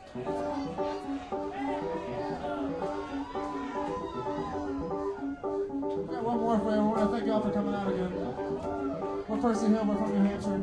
Got one more for everyone. Thank y'all for coming out again. We're Percy Hill, we're from New Hampshire.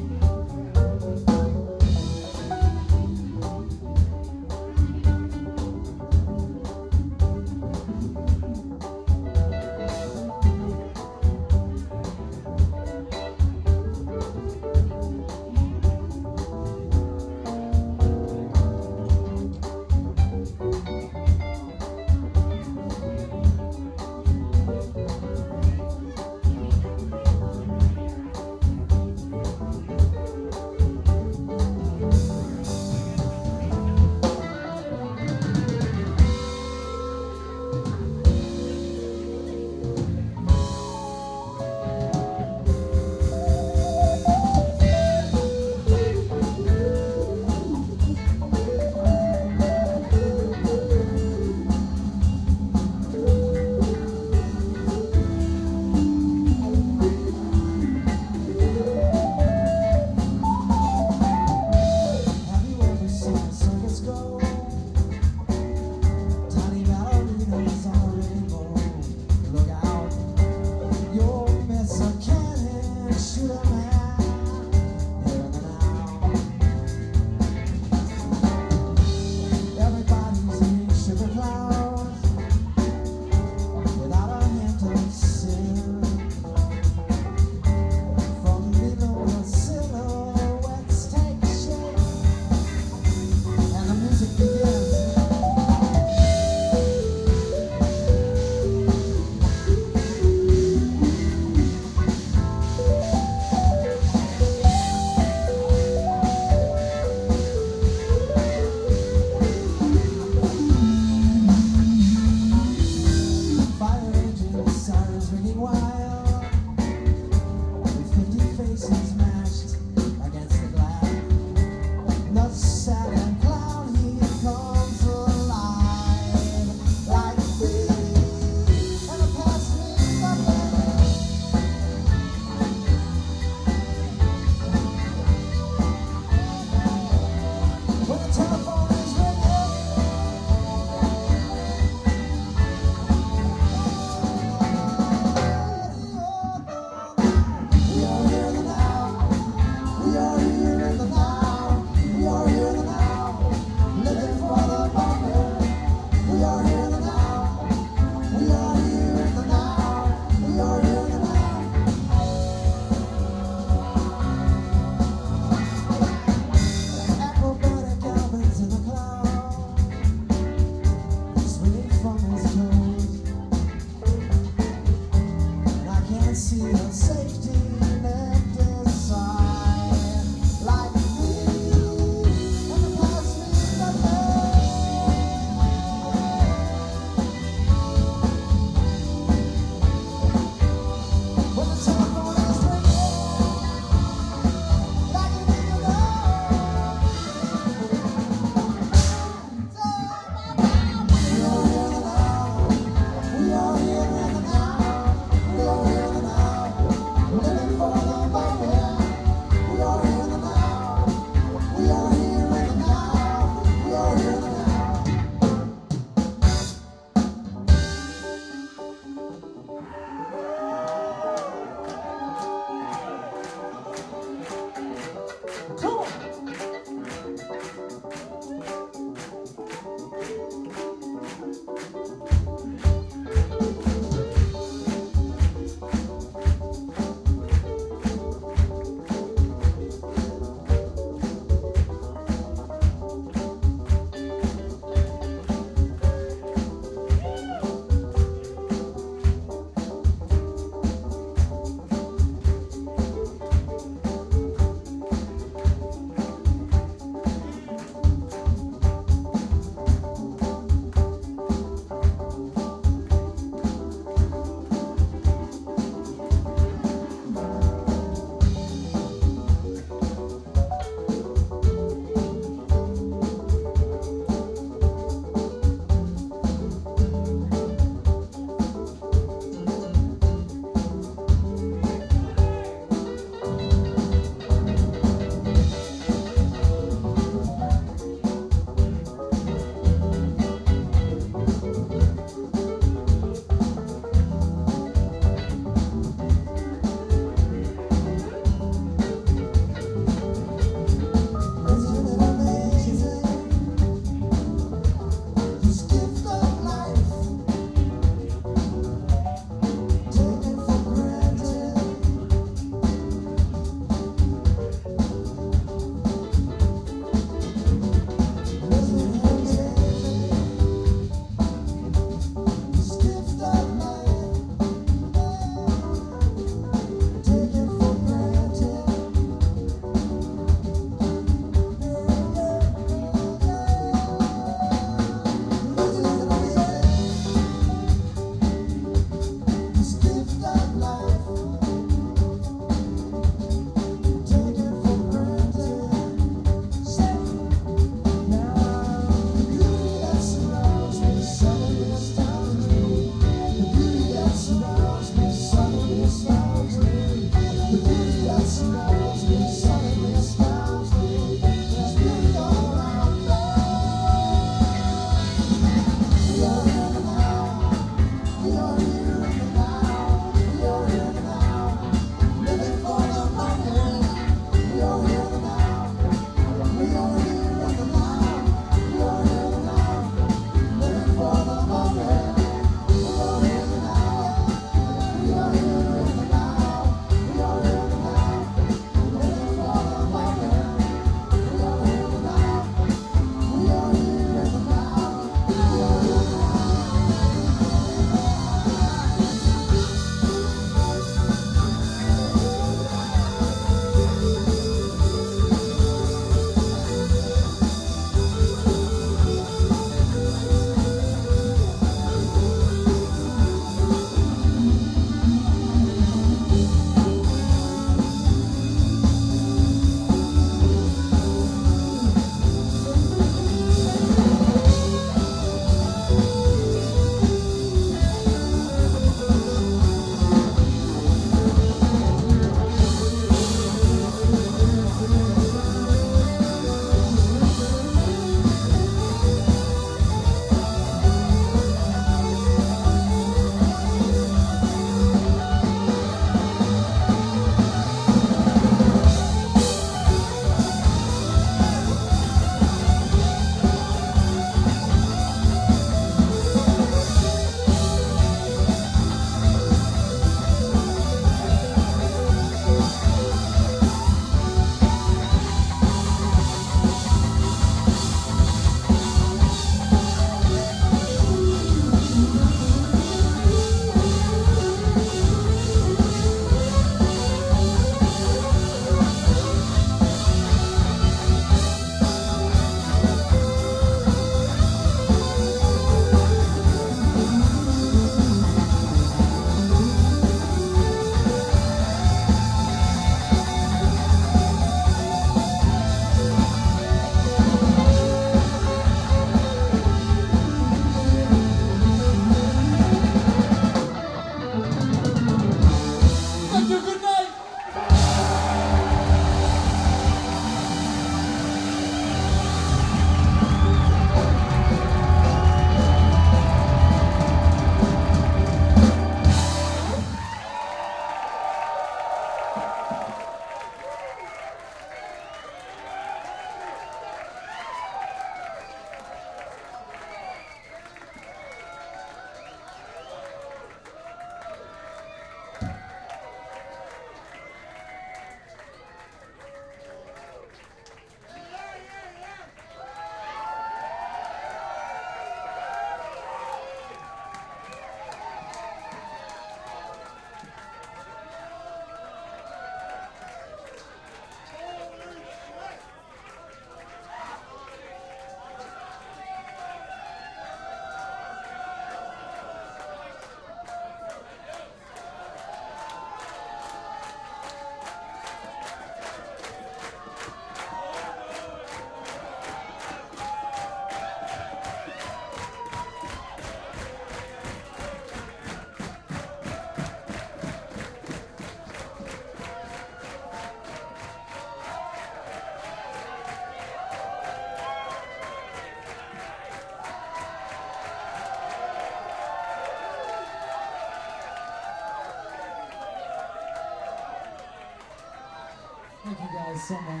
Thank you guys so much.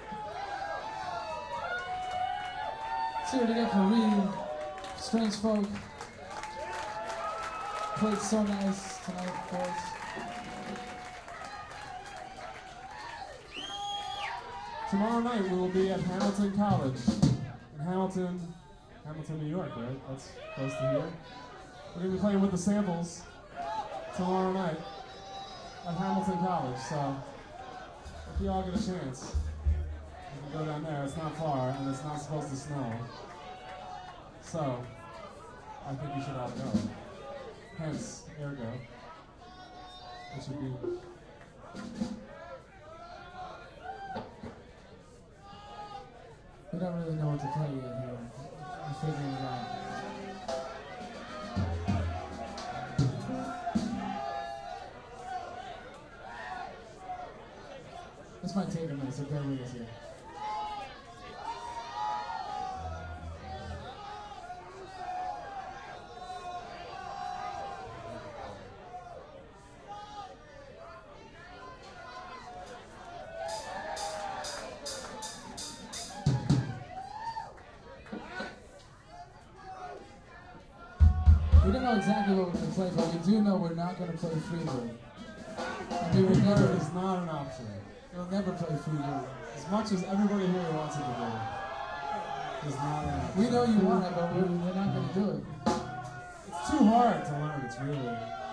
See what we got for Reed. Strange Folk. Played so nice tonight, of course. Tomorrow night we will be at Hamilton College in Hamilton, New York, right? That's close to here. We're going to be playing with the Samples tomorrow night at Hamilton College, so if you all get a chance, you can go down there. It's not far, and it's not supposed to snow. So, I think you should all go. Hence, ergo, it should be... We don't really know what to play yet here. We're figuring it out. This might take a minute, so bear with us here. We don't know exactly what we're going to play, but we do know we're not going to play Freebird. And we will never, is not an option. we'll never play Freebird. As much as everybody here wants it to be, it's not an option. We know you want it, but we're not going to do it. It's too hard to learn, it's really...